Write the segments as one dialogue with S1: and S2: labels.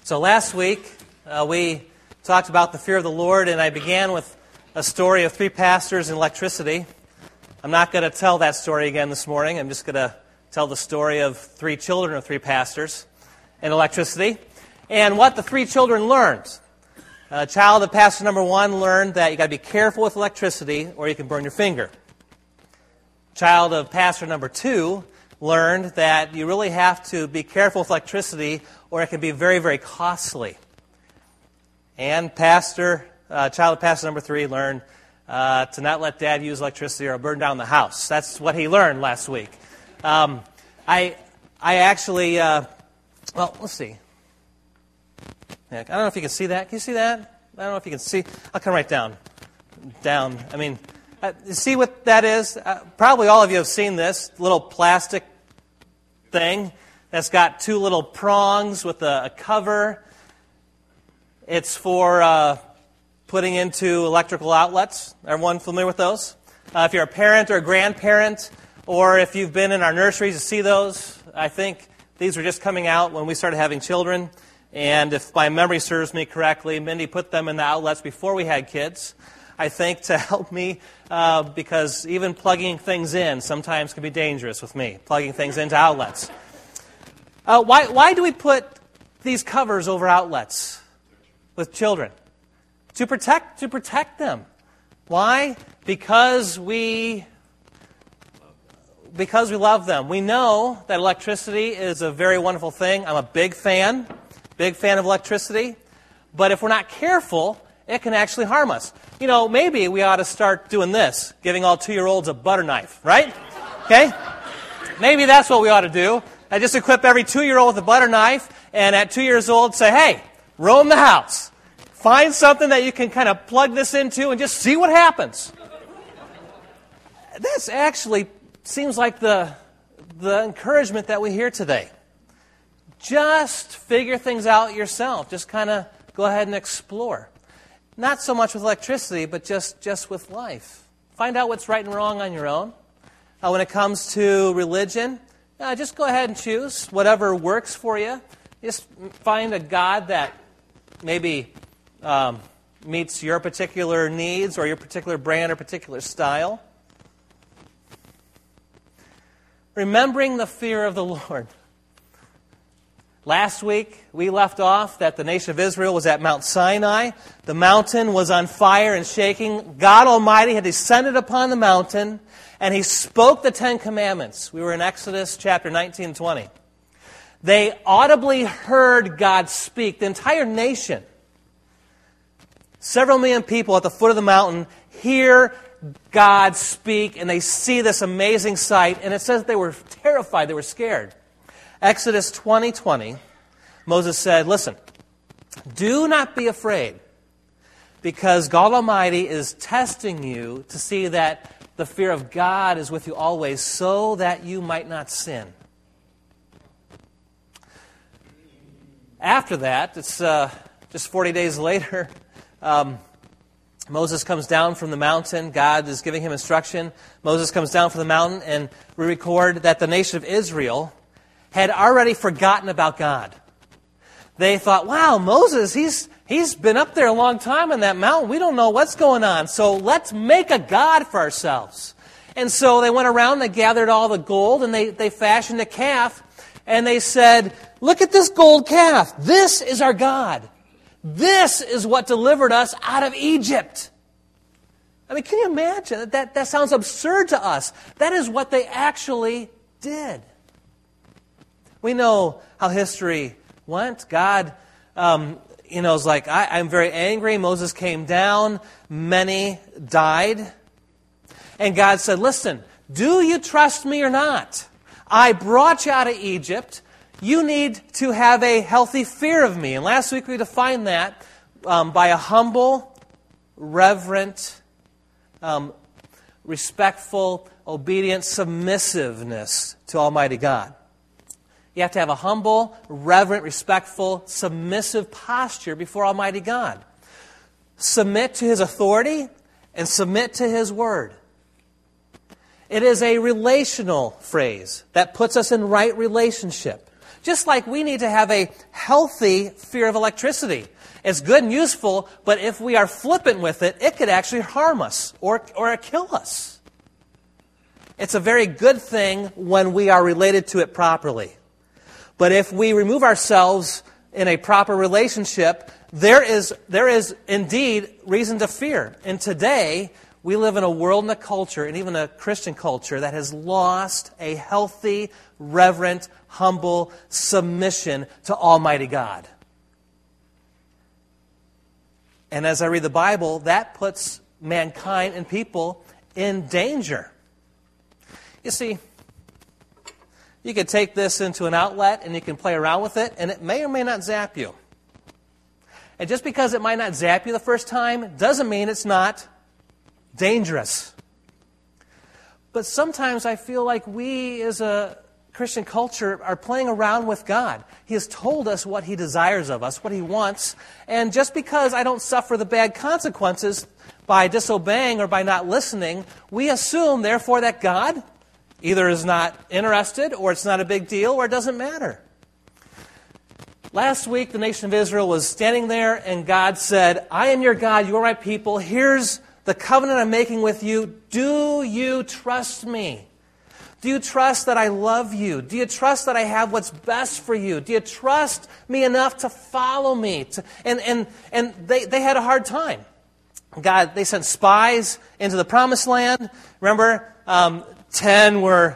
S1: So last week, we talked about the fear of the Lord, and I began with a story of three pastors in electricity. I'm not going to tell that story again this morning. I'm just going to tell the story of three children of three pastors in electricity, and what the three children learned. A child of pastor number one learned that you got to be careful with electricity or you can burn your finger. Child of pastor number two learned that you really have to be careful with electricity or it can be very, very costly. And child of pastor number three learned to not let dad use electricity or burn down the house. That's what he learned last week. I actually, let's see. I don't know if you can see that. Can you see that? I don't know if you can see. I'll come right down. You see what that is? Probably all of you have seen this little plastic thing that's got two little prongs with a cover. It's for putting into electrical outlets. Everyone familiar with those? If you're a parent or a grandparent, or if you've been in our nurseries to see those, I think these were just coming out when we started having children. And if my memory serves me correctly, Mindy put them in the outlets before we had kids, I think, to help me, because even plugging things in sometimes can be dangerous with me, plugging things into outlets. Why do we put these covers over outlets with children? To protect them. Why? Because we love them. We know that electricity is a very wonderful thing. I'm a big fan of electricity. But if we're not careful, it can actually harm us. You know, maybe we ought to start doing this, giving all 2-year-olds a butter knife, right? Okay? Maybe that's what we ought to do. I just equip every 2-year-old with a butter knife, and at 2 years old say, hey, roam the house. Find something that you can kind of plug this into and just see what happens. This actually seems like the encouragement that we hear today. Just figure things out yourself. Just kind of go ahead and explore. Not so much with electricity, but just with life. Find out what's right and wrong on your own. When it comes to religion, just go ahead and choose whatever works for you. Just find a God that maybe meets your particular needs or your particular brand or particular style. Remembering the fear of the Lord. Last week, we left off that the nation of Israel was at Mount Sinai. The mountain was on fire and shaking. God Almighty had descended upon the mountain, and He spoke the Ten Commandments. We were in Exodus chapter 19 and 20. They audibly heard God speak. The entire nation, several million people at the foot of the mountain, hear God speak, and they see this amazing sight. And it says they were terrified. They were scared. Exodus 20:20, Moses said, listen, do not be afraid, because God Almighty is testing you to see that the fear of God is with you always, so that you might not sin. After that, it's just 40 days later, Moses comes down from the mountain. God is giving him instruction. Moses comes down from the mountain, and we record that the nation of Israel had already forgotten about God. They thought, wow, Moses, he's been up there a long time on that mountain. We don't know what's going on, so let's make a god for ourselves. And so they went around, they gathered all the gold, and they fashioned a calf, and they said, look at this gold calf. This is our God. This is what delivered us out of Egypt. I mean, can you imagine? That sounds absurd to us. That is what they actually did. We know how history went. God, is like, I'm very angry. Moses came down. Many died. And God said, listen, do you trust me or not? I brought you out of Egypt. You need to have a healthy fear of me. And last week we defined that by a humble, reverent, respectful, obedient submissiveness to Almighty God. You have to have a humble, reverent, respectful, submissive posture before Almighty God. Submit to His authority and submit to His word. It is a relational phrase that puts us in right relationship. Just like we need to have a healthy fear of electricity. It's good and useful, but if we are flippant with it, it could actually harm us or kill us. It's a very good thing when we are related to it properly. But if we remove ourselves in a proper relationship, there is indeed reason to fear. And today, we live in a world and a culture, and even a Christian culture, that has lost a healthy, reverent, humble submission to Almighty God. And as I read the Bible, that puts mankind and people in danger. You see, you could take this into an outlet and you can play around with it, and it may or may not zap you. And just because it might not zap you the first time doesn't mean it's not dangerous. But sometimes I feel like we as a Christian culture are playing around with God. He has told us what He desires of us, what He wants. And just because I don't suffer the bad consequences by disobeying or by not listening, we assume, therefore, that God either is not interested, or it's not a big deal, or it doesn't matter. Last week, the nation of Israel was standing there, and God said, I am your God, you are my people. Here's the covenant I'm making with you. Do you trust me? Do you trust that I love you? Do you trust that I have what's best for you? Do you trust me enough to follow me? And they had a hard time. God, they sent spies into the promised land. Remember, 10 were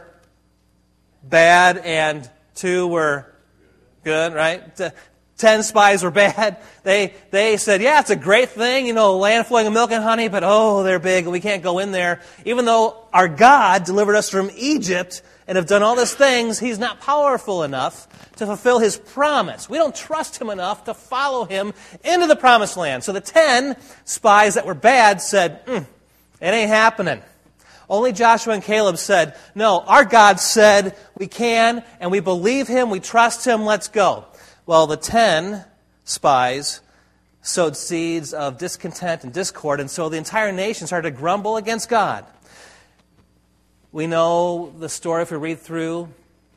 S1: bad and 2 were good, right? 10 spies were bad. They said, yeah, it's a great thing, land flowing with milk and honey, but they're big and we can't go in there. Even though our God delivered us from Egypt and have done all these things, He's not powerful enough to fulfill His promise. We don't trust Him enough to follow Him into the promised land. So the 10 spies that were bad said, it ain't happening. Only Joshua and Caleb said, no, our God said we can, and we believe Him, we trust Him, let's go. Well, the 10 spies sowed seeds of discontent and discord, and so the entire nation started to grumble against God. We know the story if we read through,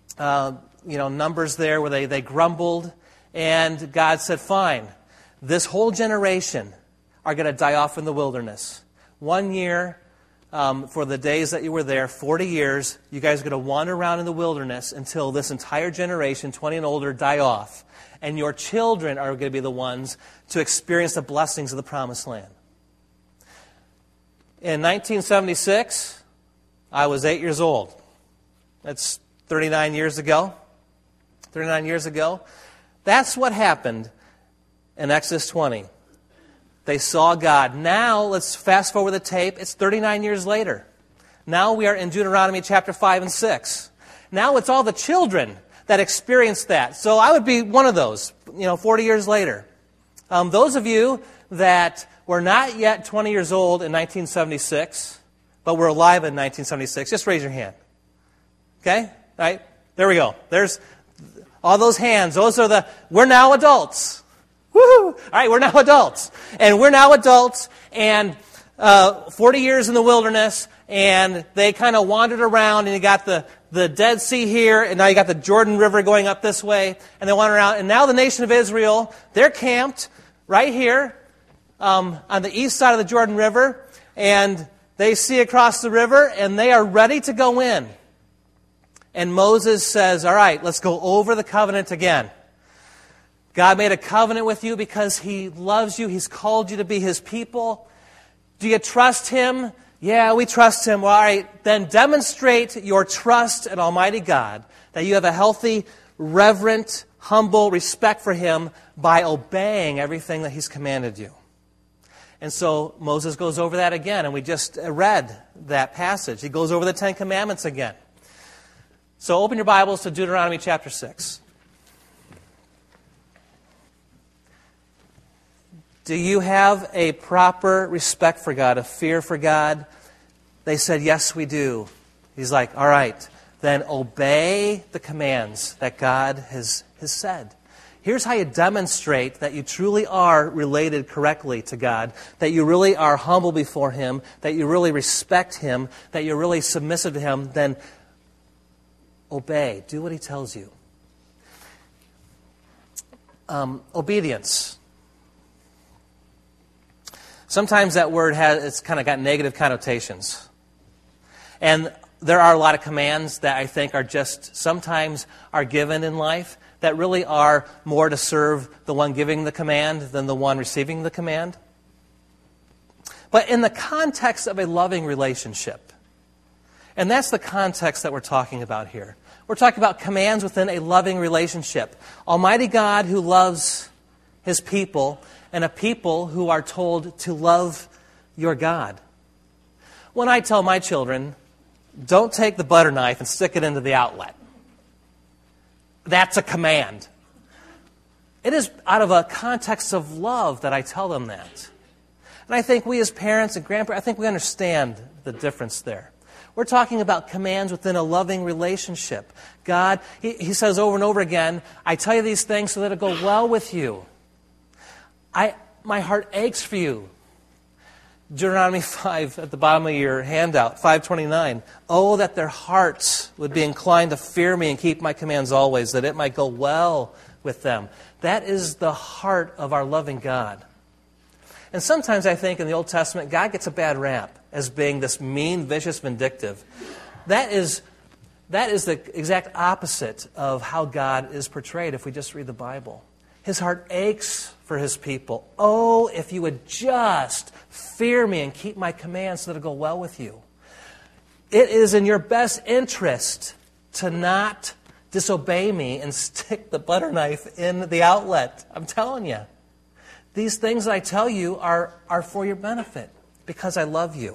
S1: Numbers there where they grumbled, and God said, fine, this whole generation are going to die off in the wilderness. 1 year for the days that you were there, 40 years, you guys are going to wander around in the wilderness until this entire generation, 20 and older, die off. And your children are going to be the ones to experience the blessings of the promised land. In 1976, I was 8 years old. That's 39 years ago. 39 years ago. That's what happened in Exodus 20. They saw God. Now, let's fast forward the tape. It's 39 years later. Now we are in Deuteronomy chapter 5 and 6. Now it's all the children that experienced that. So I would be one of those, 40 years later. Those of you that were not yet 20 years old in 1976, but were alive in 1976, just raise your hand. Okay? All right? There we go. There's all those hands. We're now adults. Woohoo! All right, we're now adults. And we're now adults, and 40 years in the wilderness, and they kind of wandered around, and you got the Dead Sea here, and now you got the Jordan River going up this way, and they wander around. And now the nation of Israel, they're camped right here on the east side of the Jordan River, and they see across the river, and they are ready to go in. And Moses says, all right, let's go over the covenant again. God made a covenant with you because He loves you. He's called you to be His people. Do you trust Him? Yeah, we trust Him. Well, all right, then demonstrate your trust in Almighty God, that you have a healthy, reverent, humble respect for Him by obeying everything that He's commanded you. And so Moses goes over that again, and we just read that passage. He goes over the 10 Commandments again. So open your Bibles to Deuteronomy chapter 6. Do you have a proper respect for God, a fear for God? They said, yes, we do. He's like, all right, then obey the commands that God has said. Here's how you demonstrate that you truly are related correctly to God, that you really are humble before Him, that you really respect Him, that you're really submissive to Him. Then obey. Do what He tells you. obedience. Sometimes that word it's kind of got negative connotations. And there are a lot of commands that I think are just sometimes are given in life that really are more to serve the one giving the command than the one receiving the command. But in the context of a loving relationship, and that's the context that we're talking about here. We're talking about commands within a loving relationship. Almighty God who loves His people, and a people who are told to love your God. When I tell my children, don't take the butter knife and stick it into the outlet, that's a command. It is out of a context of love that I tell them that. And I think we as parents and grandparents, I think we understand the difference there. We're talking about commands within a loving relationship. God, He says over and over again, I tell you these things so that it'll go well with you. My heart aches for you. Deuteronomy 5 at the bottom of your handout, 5:29. Oh, that their hearts would be inclined to fear me and keep my commands always, that it might go well with them. That is the heart of our loving God. And sometimes I think in the Old Testament, God gets a bad rap as being this mean, vicious, vindictive. That is the exact opposite of how God is portrayed if we just read the Bible. His heart aches for His people. Oh, if you would just fear me and keep my commands so that it'll go well with you. It is in your best interest to not disobey me and stick the butter knife in the outlet. I'm telling you. These things that I tell you are for your benefit because I love you.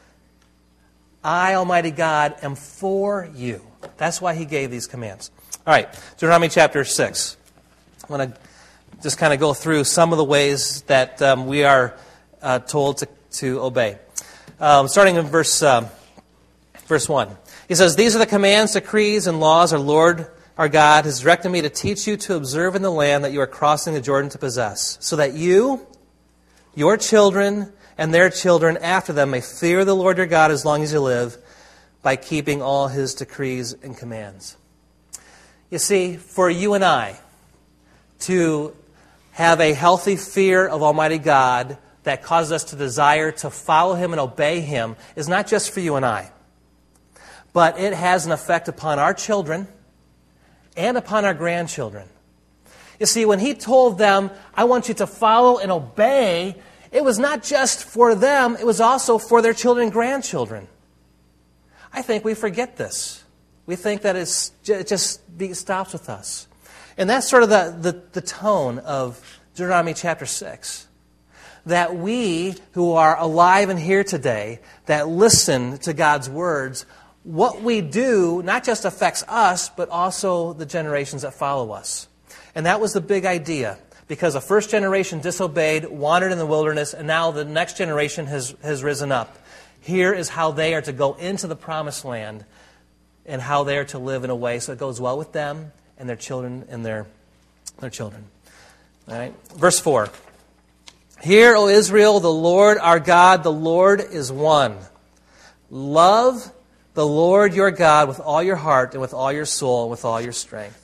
S1: I, Almighty God, am for you. That's why He gave these commands. All right, Deuteronomy chapter 6. I want to just kind of go through some of the ways that we are told to obey. Starting in verse 1. He says, These are the commands, decrees, and laws our Lord our God has directed me to teach you to observe in the land that you are crossing the Jordan to possess, so that you, your children, and their children after them may fear the Lord your God as long as you live, by keeping all His decrees and commands. You see, for you and I to have a healthy fear of Almighty God that causes us to desire to follow Him and obey Him is not just for you and I, but it has an effect upon our children and upon our grandchildren. You see, when He told them, I want you to follow and obey, it was not just for them, it was also for their children and grandchildren. I think we forget this. We think that it just stops with us. And that's sort of the tone of Deuteronomy chapter 6. That we who are alive and here today, that listen to God's words, what we do not just affects us, but also the generations that follow us. And that was the big idea. Because the first generation disobeyed, wandered in the wilderness, and now the next generation has risen up. Here is how they are to go into the promised land and how they are to live in a way so it goes well with them and their children and their children. All right? Verse 4. Hear, O Israel, the Lord our God, the Lord is one. Love the Lord your God with all your heart and with all your soul and with all your strength.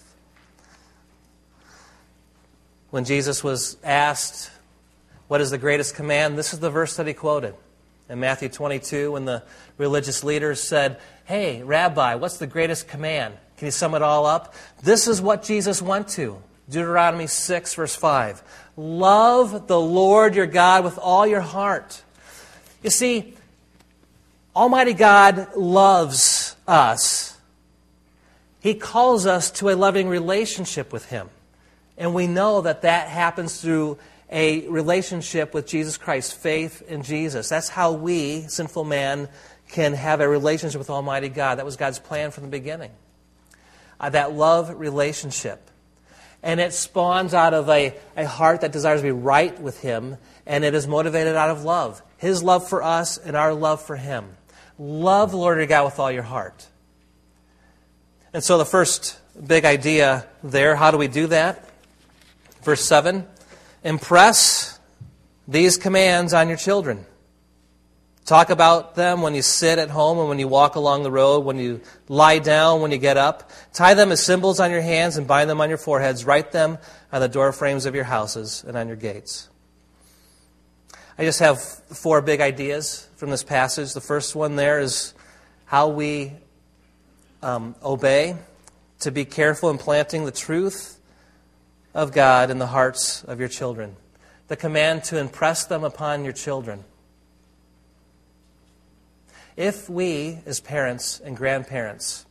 S1: When Jesus was asked, what is the greatest command? This is the verse that He quoted. In Matthew 22, when the religious leaders said, hey, Rabbi, what's the greatest command? Can you sum it all up? This is what Jesus went to. Deuteronomy 6, verse 5. Love the Lord your God with all your heart. You see, Almighty God loves us. He calls us to a loving relationship with Him. And we know that happens through a relationship with Jesus Christ, faith in Jesus. That's how we, sinful man, can have a relationship with Almighty God. That was God's plan from the beginning. That love relationship. And it spawns out of a heart that desires to be right with Him, and it is motivated out of love. His love for us and our love for Him. Love the Lord your God with all your heart. And so the first big idea there, how do we do that? Verse 7, impress these commands on your children. Talk about them when you sit at home and when you walk along the road, when you lie down, when you get up. Tie them as symbols on your hands and bind them on your foreheads. Write them on the door frames of your houses and on your gates. I just have 4 big ideas from this passage. The first one there is how we obey, to be careful in planting the truth of God in the hearts of your children. The command to impress them upon your children. If we, as parents and grandparents,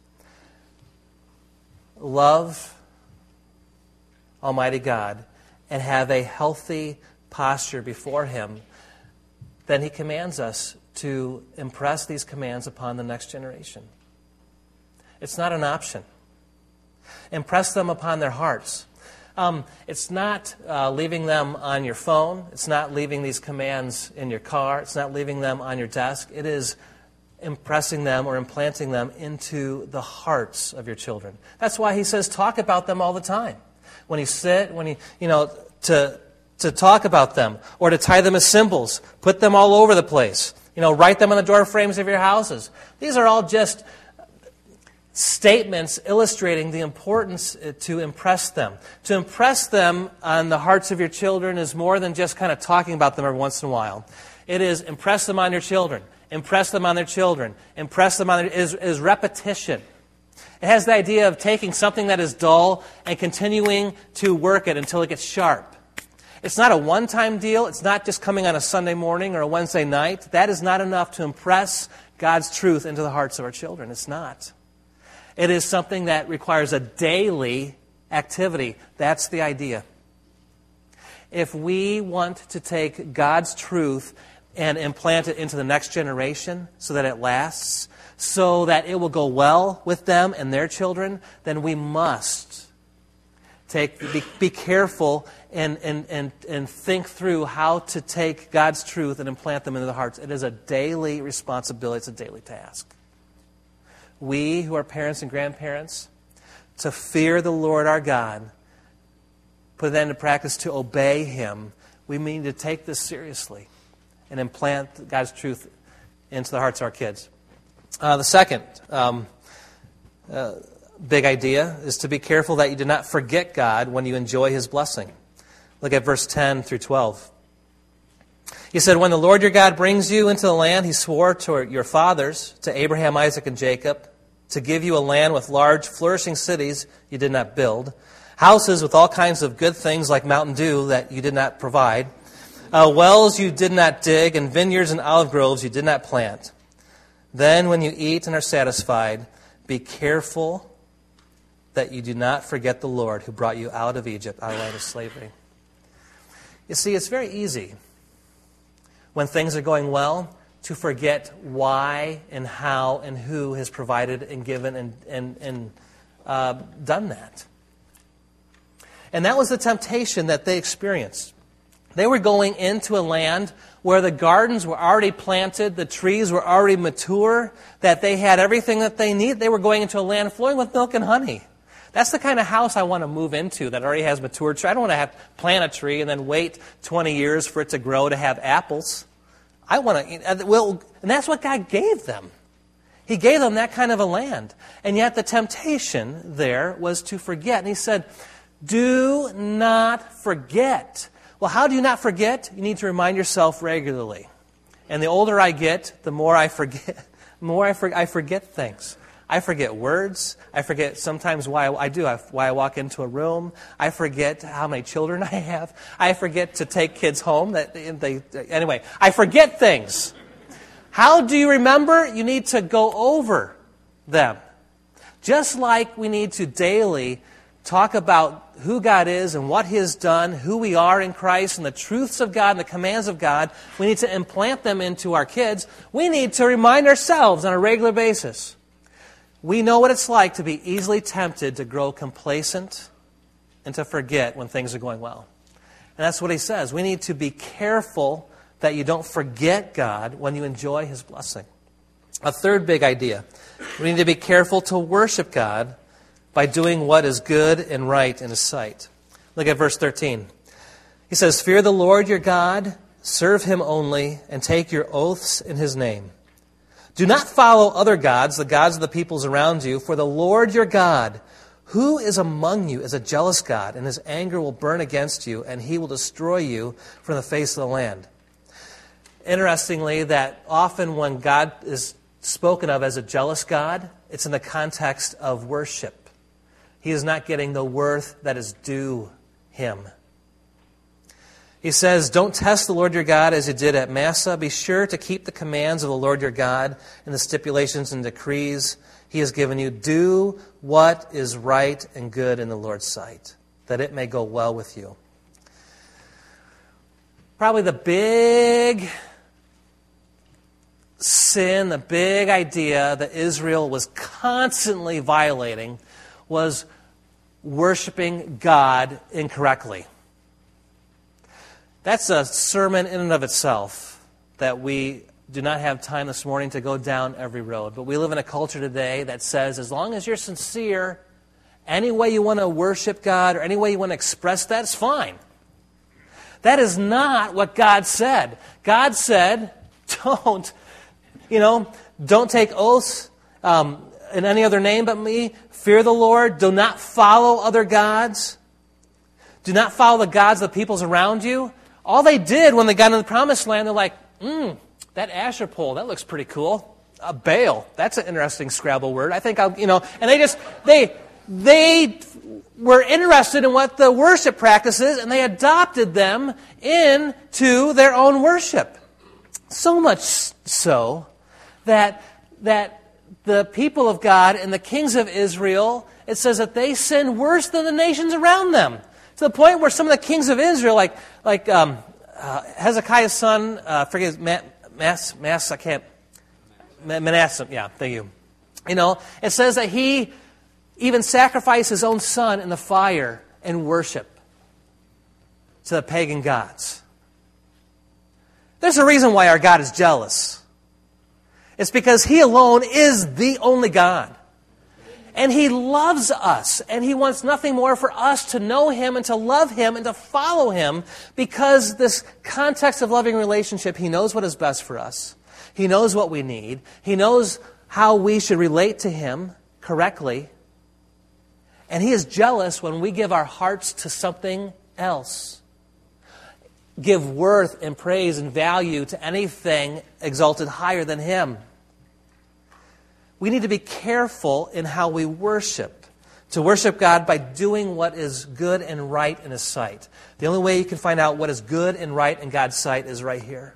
S1: love Almighty God and have a healthy posture before Him, then He commands us to impress these commands upon the next generation. It's not an option. Impress them upon their hearts. It's not leaving them on your phone. It's not leaving these commands in your car. It's not leaving them on your desk. It is impressing them or implanting them into the hearts of your children. That's why He says talk about them all the time. When you sit, to talk about them or to tie them as symbols, put them all over the place. Write them on the door frames of your houses. These are all just statements illustrating the importance to impress them. To impress them on the hearts of your children is more than just kind of talking about them every once in a while. It is impress them on your children. Impress them on their children. Impress them on is repetition. It has the idea of taking something that is dull and continuing to work it until it gets sharp. It's not a one-time deal. It's not just coming on a Sunday morning or a Wednesday night. That is not enough to impress God's truth into the hearts of our children. It's not. It is something that requires a daily activity. That's the idea. If we want to take God's truth and implant it into the next generation so that it lasts, so that it will go well with them and their children, then we must be careful and think through how to take God's truth and implant them into the hearts. It is a daily responsibility. It's a daily task. We, who are parents and grandparents, to fear the Lord our God, put that into practice, to obey Him, we need to take this seriously and implant God's truth into the hearts of our kids. The second big idea is to be careful that you do not forget God when you enjoy His blessing. Look at verse 10 through 12. He said, when the Lord your God brings you into the land He swore to your fathers, to Abraham, Isaac, and Jacob, to give you a land with large, flourishing cities you did not build, houses with all kinds of good things like Mountain Dew that you did not provide, wells you did not dig, and vineyards and olive groves you did not plant. Then when you eat and are satisfied, be careful that you do not forget the Lord who brought you out of Egypt, out of the land of slavery. You see, it's very easy when things are going well to forget why and how and who has provided and given and done that. And that was the temptation that they experienced. They were going into a land where the gardens were already planted, the trees were already mature, that they had everything that they need. They were going into a land flowing with milk and honey. That's the kind of house I want to move into that already has mature trees. I don't want to have plant a tree and then wait 20 years for it to grow to have apples. I want to, and that's what God gave them. He gave them that kind of a land. And yet the temptation there was to forget. And He said, do not forget. Well, how do you not forget? You need to remind yourself regularly. And the older I get, the more I forget. I forget things. I forget words. I forget sometimes why I walk into a room. I forget how many children I have. I forget to take kids home. Anyway, I forget things. How do you remember? You need to go over them. Just like we need to daily talk about who God is and what He has done, who we are in Christ, and the truths of God and the commands of God, we need to implant them into our kids. We need to remind ourselves on a regular basis. We know what it's like to be easily tempted to grow complacent and to forget when things are going well. And that's what He says. We need to be careful that you don't forget God when you enjoy His blessing. A third big idea. We need to be careful to worship God by doing what is good and right in His sight. Look at verse 13. He says, fear the Lord your God, Serve him only, and take your oaths in his name. Do not follow other gods, the gods of the peoples around you, for the Lord your God, who is among you, is a jealous God, and his anger will burn against you, and he will destroy you from the face of the land. Interestingly, that often when God is spoken of as a jealous God, it's in the context of worship. He is not getting the worth that is due him. He says, don't test the Lord your God as you did at Massah. Be sure to keep the commands of the Lord your God and the stipulations and decrees he has given you. Do what is right and good in the Lord's sight, that it may go well with you. Probably the big sin, the big idea that Israel was constantly violating was worshiping God incorrectly. That's a sermon in and of itself that we do not have time this morning to go down every road. But we live in a culture today that says as long as you're sincere, any way you want to worship God or any way you want to express that is fine. That is not what God said. God said, don't take oaths in any other name but me. Fear the Lord. Do not follow other gods. Do not follow the gods of the peoples around you. All they did when they got into the promised land, they're like, that Asher pole, that looks pretty cool. Baal, that's an interesting Scrabble word. I think and they were interested in what the worship practices, and they adopted them into their own worship. So much so that the people of God and the kings of Israel, it says that they sinned worse than the nations around them. To the point where some of the kings of Israel, like Hezekiah's son, Manasseh, yeah, thank you. It says that he even sacrificed his own son in the fire in worship to the pagan gods. There's a reason why our God is jealous. It's because he alone is the only God. And he loves us, and he wants nothing more for us to know him and to love him and to follow him, because this context of loving relationship, he knows what is best for us. He knows what we need. He knows how we should relate to him correctly. And he is jealous when we give our hearts to something else. Give worth and praise and value to anything exalted higher than him. We need to be careful in how we worship. To worship God by doing what is good and right in his sight. The only way you can find out what is good and right in God's sight is right here.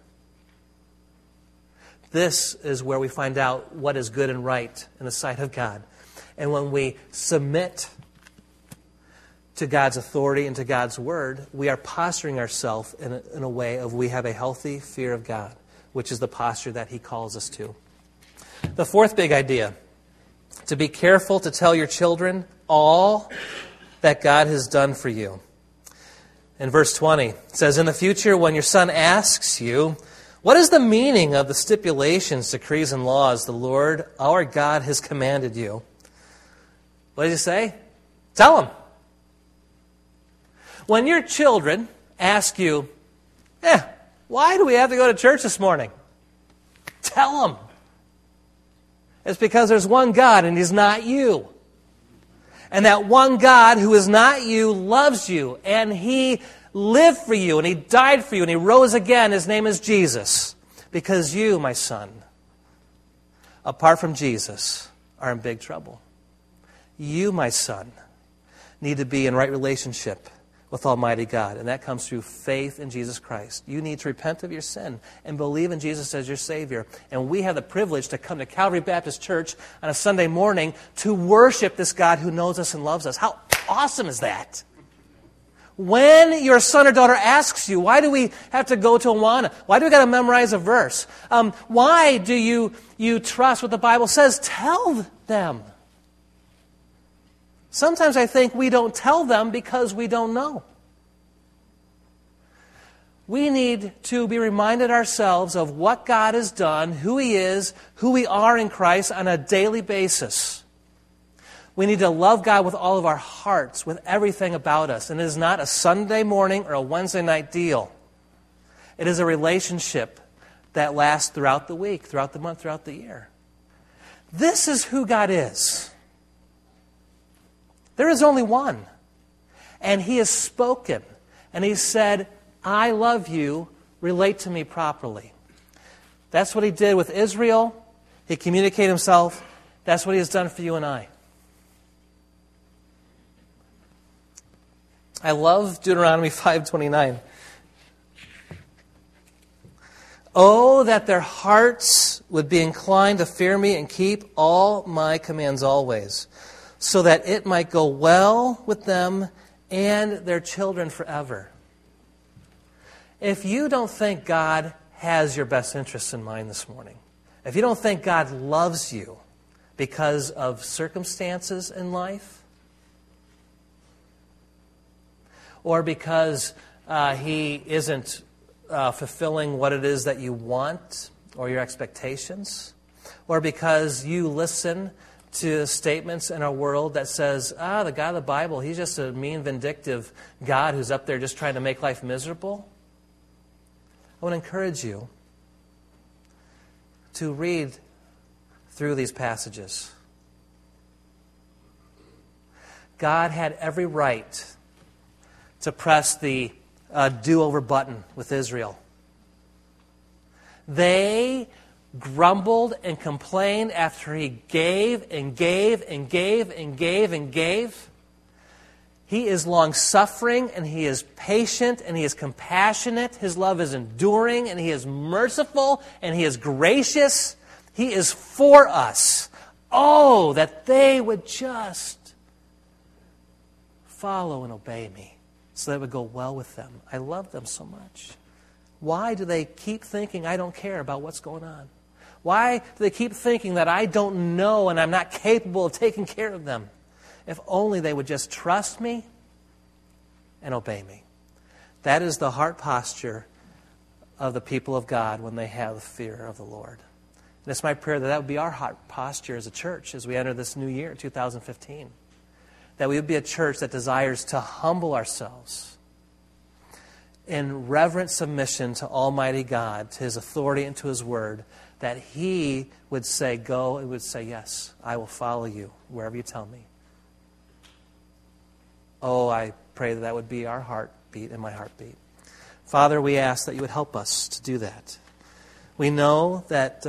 S1: This is where we find out what is good and right in the sight of God. And when we submit to God's authority and to God's word, we are posturing ourselves in a way of we have a healthy fear of God, which is the posture that he calls us to. The fourth big idea, to be careful to tell your children all that God has done for you. In verse 20, it says, in the future, when your son asks you, what is the meaning of the stipulations, decrees, and laws the Lord our God has commanded you? What does he say? Tell him. When your children ask you, why do we have to go to church this morning? Tell them. It's because there's one God and he's not you. And that one God who is not you loves you. And he lived for you and he died for you and he rose again. His name is Jesus. Because you, my son, apart from Jesus, are in big trouble. You, my son, need to be in right relationship with Almighty God. And that comes through faith in Jesus Christ. You need to repent of your sin and believe in Jesus as your Savior. And we have the privilege to come to Calvary Baptist Church on a Sunday morning to worship this God who knows us and loves us. How awesome is that? When your son or daughter asks you, why do we have to go to Awana? Why do we got to memorize a verse? Why do you trust what the Bible says? Tell them. Sometimes I think we don't tell them because we don't know. We need to be reminded ourselves of what God has done, who he is, who we are in Christ on a daily basis. We need to love God with all of our hearts, with everything about us. And it is not a Sunday morning or a Wednesday night deal. It is a relationship that lasts throughout the week, throughout the month, throughout the year. This is who God is. There is only one. And He has spoken. And He said, I love you. Relate to me properly. That's what He did with Israel. He communicated Himself. That's what He has done for you and I. I love Deuteronomy 5:29. Oh, that their hearts would be inclined to fear me and keep all my commands always, so that it might go well with them and their children forever. If you don't think God has your best interests in mind this morning, if you don't think God loves you because of circumstances in life, or because He isn't fulfilling what it is that you want or your expectations, or because you listen to statements in our world that says, the God of the Bible, He's just a mean, vindictive God who's up there just trying to make life miserable, I want to encourage you to read through these passages. God had every right to press the do-over button with Israel. They grumbled and complained after He gave and gave and gave and gave and gave. He is long-suffering and He is patient and He is compassionate. His love is enduring and He is merciful and He is gracious. He is for us. Oh, that they would just follow and obey me so that it would go well with them. I love them so much. Why do they keep thinking I don't care about what's going on? Why do they keep thinking that I don't know and I'm not capable of taking care of them? If only they would just trust me and obey me. That is the heart posture of the people of God when they have the fear of the Lord. And it's my prayer that would be our heart posture as a church as we enter this new year, 2015. That we would be a church that desires to humble ourselves in reverent submission to Almighty God, to His authority and to His word, that He would say, go, and would say, yes, I will follow you wherever you tell me. Oh, I pray that would be our heartbeat and my heartbeat. Father, we ask that you would help us to do that. We know that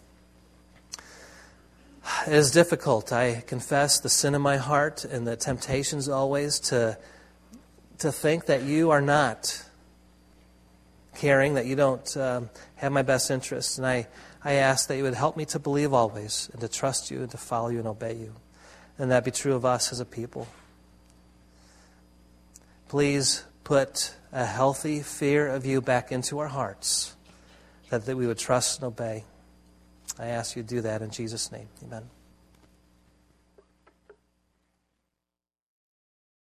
S1: it is difficult. I confess the sin in my heart and the temptations always to think that you are not caring, that you don't have my best interests. And I ask that you would help me to believe always and to trust you and to follow you and obey you. And that be true of us as a people. Please put a healthy fear of you back into our hearts, that we would trust and obey. I ask you to do that in Jesus' name. Amen.